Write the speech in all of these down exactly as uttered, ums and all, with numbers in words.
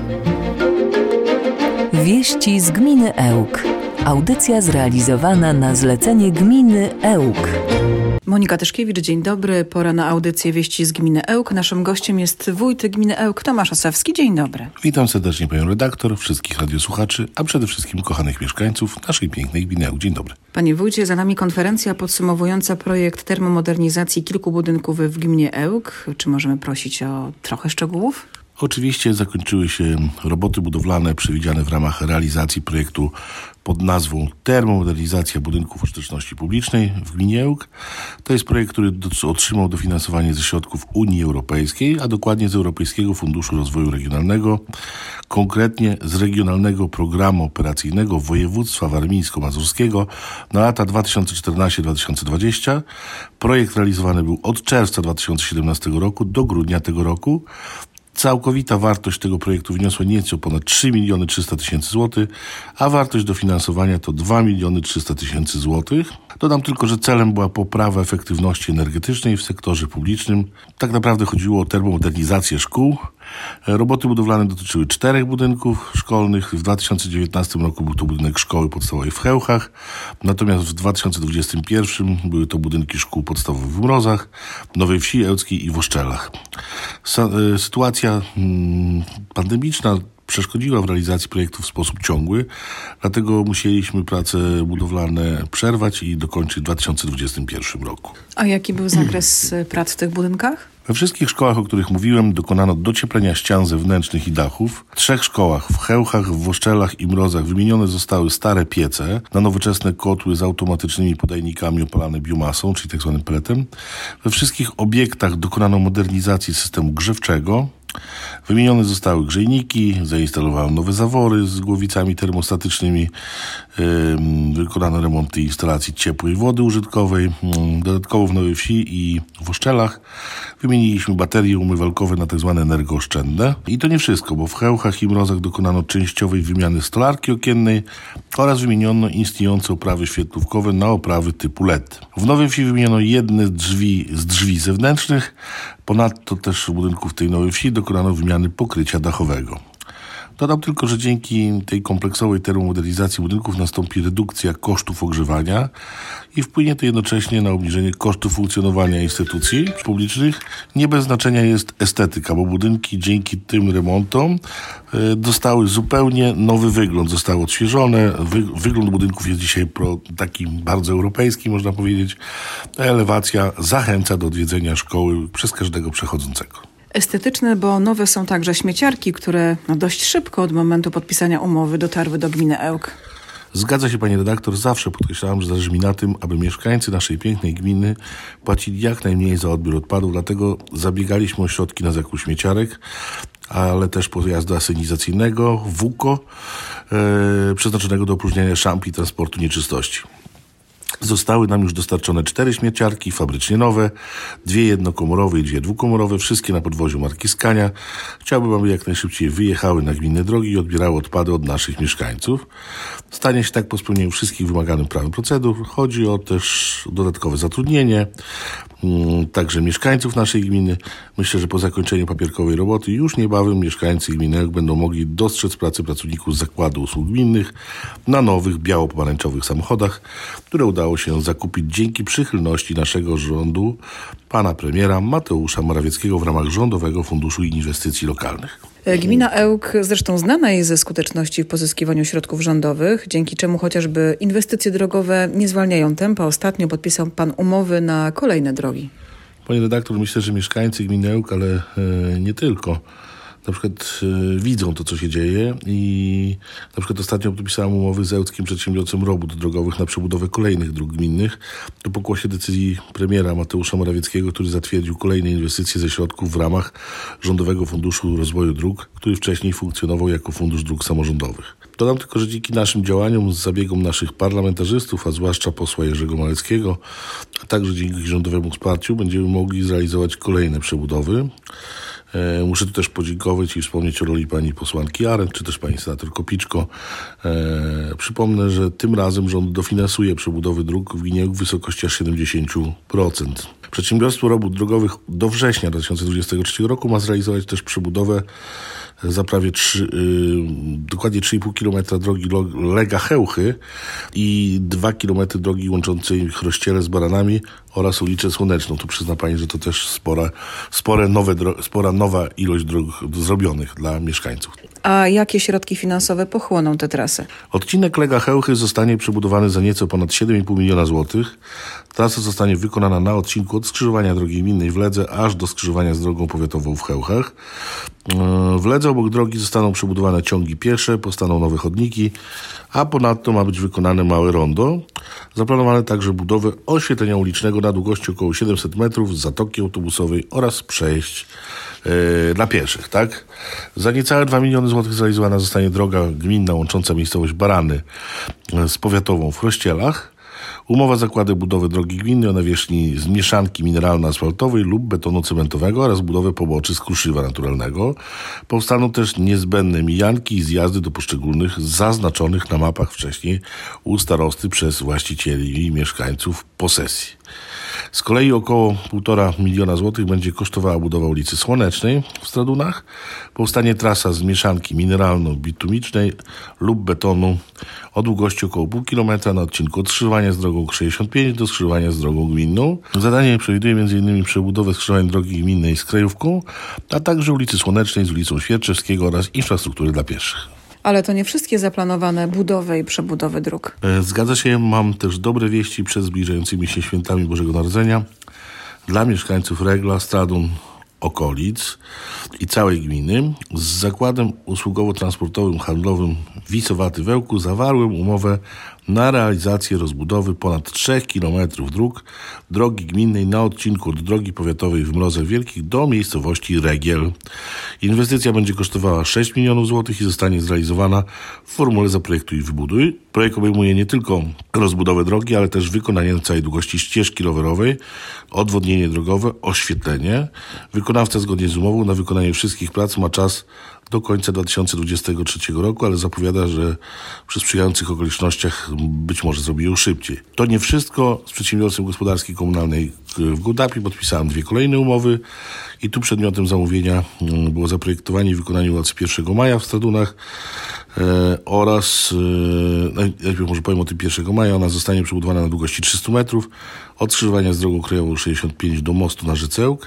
Wieści z gminy Ełk. Audycja zrealizowana na zlecenie gminy Ełk. Monika Tyszkiewicz, dzień dobry. Pora na audycję Wieści z gminy Ełk. Naszym gościem jest wójt gminy Ełk, Tomasz Osowski. Dzień dobry. Witam serdecznie panią redaktor, wszystkich radiosłuchaczy, a przede wszystkim kochanych mieszkańców naszej pięknej gminy Ełk. Dzień dobry. Panie wójcie, za nami konferencja podsumowująca projekt termomodernizacji kilku budynków w gminie Ełk. Czy możemy prosić o trochę szczegółów? Oczywiście zakończyły się roboty budowlane przewidziane w ramach realizacji projektu pod nazwą Termomodernizacja budynków użyteczności publicznej w gminie Ełk. To jest projekt, który otrzymał dofinansowanie ze środków Unii Europejskiej, a dokładnie z Europejskiego Funduszu Rozwoju Regionalnego, konkretnie z Regionalnego Programu Operacyjnego Województwa Warmińsko-Mazurskiego na lata dwa tysiące czternasty do dwa tysiące dwudziestego. Projekt realizowany był od czerwca dwa tysiące siedemnastego roku do grudnia tego roku. Całkowita wartość tego projektu wyniosła nieco ponad trzy miliony trzysta tysięcy złotych, a wartość dofinansowania to dwa miliony trzysta tysięcy złotych. Dodam tylko, że celem była poprawa efektywności energetycznej w sektorze publicznym. Tak naprawdę chodziło o termomodernizację szkół. Roboty budowlane dotyczyły czterech budynków szkolnych. W dwa tysiące dziewiętnastym roku był to budynek szkoły podstawowej w Chełchach, natomiast w dwa tysiące dwudziestym pierwszym były to budynki szkół podstawowych w Mrozach, Nowej Wsi, Ełckiej i w Oszczelach. Sytuacja pandemiczna przeszkodziła w realizacji projektu w sposób ciągły, dlatego musieliśmy prace budowlane przerwać i dokończyć w dwa tysiące dwudziestym pierwszym roku. A jaki był zakres prac w tych budynkach? We wszystkich szkołach, o których mówiłem, dokonano docieplenia ścian zewnętrznych i dachów. W trzech szkołach, w Chełchach, w Oszczelach i Mrozach, wymienione zostały stare piece na nowoczesne kotły z automatycznymi podajnikami opalane biomasą, czyli tak zwanym pelletem. We wszystkich obiektach dokonano modernizacji systemu grzewczego. Wymienione zostały grzejniki, zainstalowano nowe zawory z głowicami termostatycznymi, wykonano remonty instalacji ciepłej wody użytkowej. Dodatkowo w Nowej Wsi i w Oszczelach wymieniliśmy baterie umywalkowe na tzw. energooszczędne. I to nie wszystko, bo w Chełchach i Mrozach dokonano częściowej wymiany stolarki okiennej oraz wymieniono istniejące oprawy świetlówkowe na oprawy typu L E D. W Nowej Wsi wymieniono jedne drzwi z drzwi zewnętrznych. Ponadto też w budynku w tej Nowej Wsi dokonano wymiany pokrycia dachowego. Dodam tylko, że dzięki tej kompleksowej termomodernizacji budynków nastąpi redukcja kosztów ogrzewania i wpłynie to jednocześnie na obniżenie kosztów funkcjonowania instytucji publicznych. Nie bez znaczenia jest estetyka, bo budynki dzięki tym remontom dostały zupełnie nowy wygląd, zostały odświeżone. Wy, wygląd budynków jest dzisiaj pro, taki bardzo europejski, można powiedzieć. Ta elewacja zachęca do odwiedzenia szkoły przez każdego przechodzącego. Estetyczne, bo nowe są także śmieciarki, które no dość szybko od momentu podpisania umowy dotarły do gminy Ełk. Zgadza się pani redaktor, zawsze podkreślałem, że zależy mi na tym, aby mieszkańcy naszej pięknej gminy płacili jak najmniej za odbiór odpadów, dlatego zabiegaliśmy o środki na zakup śmieciarek, ale też pojazdu asynizacyjnego, WUKO, e, przeznaczonego do opróżniania szamp i transportu nieczystości. Zostały nam już dostarczone cztery śmieciarki, fabrycznie nowe, dwie jednokomorowe i dwie dwukomorowe, wszystkie na podwoziu marki Scania. Chciałbym, aby jak najszybciej wyjechały na gminne drogi i odbierały odpady od naszych mieszkańców. Stanie się tak po spełnieniu wszystkich wymaganych prawem procedur. Chodzi o też dodatkowe zatrudnienie, także mieszkańców naszej gminy. Myślę, że po zakończeniu papierkowej roboty już niebawem mieszkańcy gminy Ełk będą mogli dostrzec pracy pracowników z Zakładu Usług Gminnych na nowych biało-pomarańczowych samochodach, które udało się zakupić dzięki przychylności naszego rządu, pana premiera Mateusza Morawieckiego w ramach Rządowego Funduszu Inwestycji Lokalnych. Gmina Ełk zresztą znana jest ze skuteczności w pozyskiwaniu środków rządowych, dzięki czemu chociażby inwestycje drogowe nie zwalniają tempa. Ostatnio podpisał pan umowy na kolejne drogi. Panie redaktor, myślę, że mieszkańcy gminy Ełk, ale e, nie tylko, na przykład e, widzą to, co się dzieje i na przykład ostatnio podpisałem umowy z ełckim przedsiębiorcą robót drogowych na przebudowę kolejnych dróg gminnych. To pokłosie decyzji premiera Mateusza Morawieckiego, który zatwierdził kolejne inwestycje ze środków w ramach Rządowego Funduszu Rozwoju Dróg, który wcześniej funkcjonował jako Fundusz Dróg Samorządowych. Dodam tylko, że dzięki naszym działaniom, z zabiegom naszych parlamentarzystów, a zwłaszcza posła Jerzego Maleckiego, a także dzięki rządowemu wsparciu będziemy mogli zrealizować kolejne przebudowy. E, muszę tu też podziękować i wspomnieć o roli pani posłanki Arendt, czy też pani senator Kopiczko. E, przypomnę, że tym razem rząd dofinansuje przebudowy dróg w gminie Ełk w wysokości aż siedemdziesiąt procent. Przedsiębiorstwo Robót Drogowych do września dwa tysiące dwudziestego trzeciego roku ma zrealizować też przebudowę za prawie trzy, yy, dokładnie trzy i pół kilometra drogi Lega-Chełchy i dwa kilometry drogi łączącej Chrościele z Baranami oraz ulicę Słoneczną. Tu przyzna pani, że to też spora, spore nowe, spora nowa ilość dróg zrobionych dla mieszkańców. A jakie środki finansowe pochłoną tę trasę? Odcinek Lega-Chełchy zostanie przebudowany za nieco ponad siedem i pół miliona złotych. Trasa zostanie wykonana na odcinku od skrzyżowania drogi gminnej w Ledze aż do skrzyżowania z drogą powiatową w Chełchach. W Ledze obok drogi zostaną przebudowane ciągi piesze, powstaną nowe chodniki, a ponadto ma być wykonane małe rondo. Zaplanowane także budowę oświetlenia ulicznego na długości około siedemset metrów, zatoki autobusowej oraz przejść yy, dla pieszych. Tak? Za niecałe dwa miliony złotych zrealizowana zostanie droga gminna łącząca miejscowość Barany z powiatową w Chrościelach. Umowa zakłada budowę drogi gminnej o nawierzchni z mieszanki mineralno-asfaltowej lub betonu cementowego oraz budowę poboczy z kruszywa naturalnego. Powstaną też niezbędne mijanki i zjazdy do poszczególnych zaznaczonych na mapach wcześniej u starosty przez właścicieli i mieszkańców posesji. Z kolei około półtora miliona złotych będzie kosztowała budowa ulicy Słonecznej w Stradunach, powstanie trasa z mieszanki mineralno-bitumicznej lub betonu o długości około pół kilometra na odcinku od skrzyżowania z drogą sześćdziesiąt pięć do skrzyżowania z drogą gminną. Zadanie przewiduje m.in. przebudowę skrzyżowań drogi gminnej z Krajówką, a także ulicy Słonecznej z ulicą Świerczewskiego oraz infrastruktury dla pieszych. Ale to nie wszystkie zaplanowane budowy i przebudowy dróg. Zgadza się, mam też dobre wieści przed zbliżającymi się świętami Bożego Narodzenia. Dla mieszkańców Regla, Stradun, okolic i całej gminy z zakładem usługowo-transportowym handlowym Wisowaty w Ełku zawarłem umowę na realizację rozbudowy ponad trzech kilometrów dróg drogi gminnej na odcinku od drogi powiatowej w Mrozach Wielkich do miejscowości Regiel. Inwestycja będzie kosztowała sześć milionów złotych i zostanie zrealizowana w formule zaprojektuj i wybuduj. Projekt obejmuje nie tylko rozbudowę drogi, ale też wykonanie na całej długości ścieżki rowerowej, odwodnienie drogowe, oświetlenie. Wykonawca zgodnie z umową na wykonanie wszystkich prac ma czas do końca dwa tysiące dwudziestego trzeciego roku, ale zapowiada, że przy sprzyjających okolicznościach być może zrobi ją szybciej. To nie wszystko. Z Przedsiębiorstwem Gospodarki Komunalnej w Gołdapi podpisałem dwie kolejne umowy i tu przedmiotem zamówienia było zaprojektowanie i wykonanie ulicy pierwszego maja w Stradunach e, oraz, e, najpierw może powiem o tym pierwszego maja, ona zostanie przebudowana na długości trzysta metrów od skrzyżowania z drogą krajową sześćdziesiąt pięć do mostu na rzece Ełk,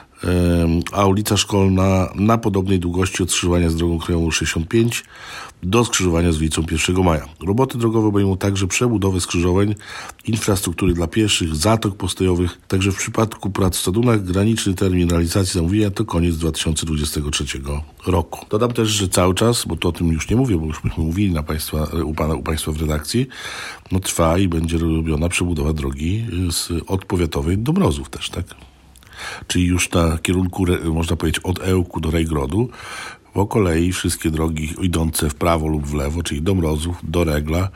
a ulica Szkolna na podobnej długości od skrzyżowania z drogą krajową sześćdziesiąt pięć do skrzyżowania z ulicą pierwszego maja. Roboty drogowe obejmą także przebudowę skrzyżowań, infrastruktury dla pieszych, zatok postojowych. Także w przypadku prac w Stadunach graniczny termin realizacji zamówienia to koniec dwa tysiące dwudziestego trzeciego roku. Dodam też, że cały czas, bo to o tym już nie mówię, bo już myśmy mówili na państwa, u, pana, u Państwa w redakcji, no trwa i będzie robiona przebudowa drogi z, od powiatowej do Mrozów też, tak? Czyli już na kierunku, można powiedzieć, od Ełku do Rejgrodu, po kolei wszystkie drogi idące w prawo lub w lewo, czyli do Mrozów, do Regla,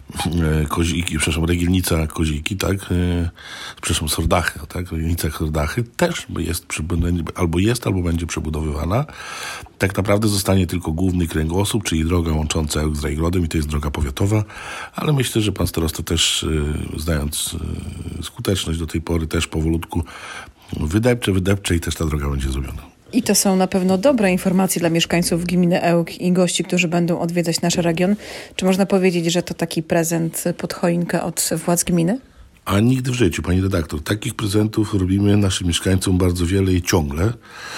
Koziki, przepraszam, Regielnica, Koziki, tak, przepraszam, Sordachy, tak, Regielnica, Sordachy też jest, albo jest, albo będzie przebudowywana. Tak naprawdę zostanie tylko główny kręgosłup, czyli droga łącząca Ełk z Rejgrodem i to jest droga powiatowa, ale myślę, że pan starosta też, znając skuteczność do tej pory, też powolutku wydepcze, wydepcze i też ta droga będzie zrobiona. I to są na pewno dobre informacje dla mieszkańców gminy Ełk i gości, którzy będą odwiedzać nasz region. Czy można powiedzieć, że to taki prezent pod choinkę od władz gminy? A nigdy w życiu, pani redaktor. Takich prezentów robimy naszym mieszkańcom bardzo wiele i ciągle,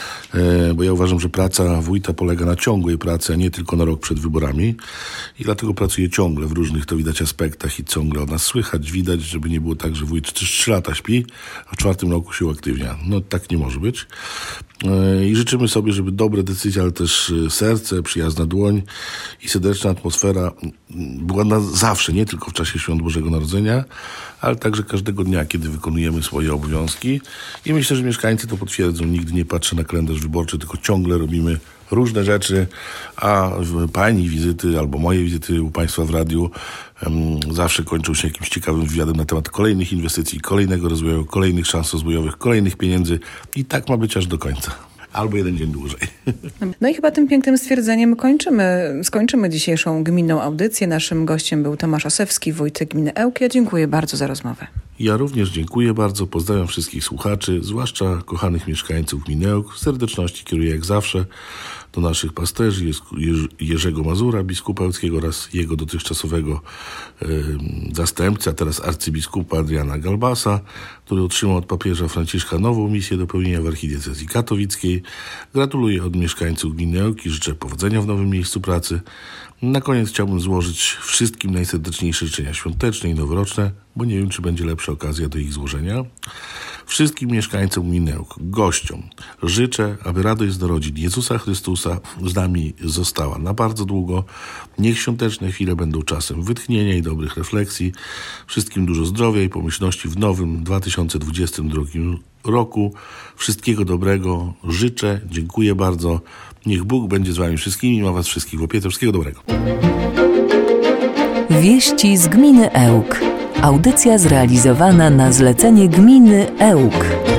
bo ja uważam, że praca wójta polega na ciągłej pracy, a nie tylko na rok przed wyborami i dlatego pracuję ciągle w różnych, to widać, aspektach i ciągle o nas słychać, widać, żeby nie było tak, że wójt trzy lata śpi, a w czwartym roku się uaktywnia. No tak nie może być. I życzymy sobie, żeby dobre decyzje, ale też serce, przyjazna dłoń i serdeczna atmosfera była na zawsze, nie tylko w czasie Świąt Bożego Narodzenia, ale także każdego dnia, kiedy wykonujemy swoje obowiązki. I myślę, że mieszkańcy to potwierdzą. Nigdy nie patrzę na kalendarz wyborczy, tylko ciągle robimy różne rzeczy, a pani wizyty albo moje wizyty u Państwa w radiu um, zawsze kończą się jakimś ciekawym wywiadem na temat kolejnych inwestycji, kolejnego rozwoju, kolejnych szans rozwojowych, kolejnych pieniędzy i tak ma być aż do końca. Albo jeden dzień dłużej. No i chyba tym pięknym stwierdzeniem kończymy, skończymy dzisiejszą gminną audycję. Naszym gościem był Tomasz Osewski, wójt gminy Ełk. Ja dziękuję bardzo za rozmowę. Ja również dziękuję bardzo. Pozdrawiam wszystkich słuchaczy, zwłaszcza kochanych mieszkańców gminy Ełk. W serdeczności kieruję jak zawsze do naszych pasterzy Jerzego Mazura, biskupa łódzkiego oraz jego dotychczasowego y, zastępcy, a teraz arcybiskupa Adriana Galbasa, który otrzymał od papieża Franciszka nową misję do pełnienia w archidiecezji katowickiej. Gratuluję od mieszkańców gminy Ełk i życzę powodzenia w nowym miejscu pracy. Na koniec chciałbym złożyć wszystkim najserdeczniejsze życzenia świąteczne i noworoczne, bo nie wiem, czy będzie lepsza okazja do ich złożenia. Wszystkim mieszkańcom gminy Ełk, gościom życzę, aby radość z narodzin Jezusa Chrystusa z nami została na bardzo długo. Niech świąteczne chwile będą czasem wytchnienia i dobrych refleksji. Wszystkim dużo zdrowia i pomyślności w nowym dwa tysiące dwudziestym drugim roku. Wszystkiego dobrego życzę, dziękuję bardzo. Niech Bóg będzie z wami wszystkimi i ma was wszystkich w opiece. Wszystkiego dobrego. Wieści z gminy Ełk. Audycja zrealizowana na zlecenie gminy Ełk.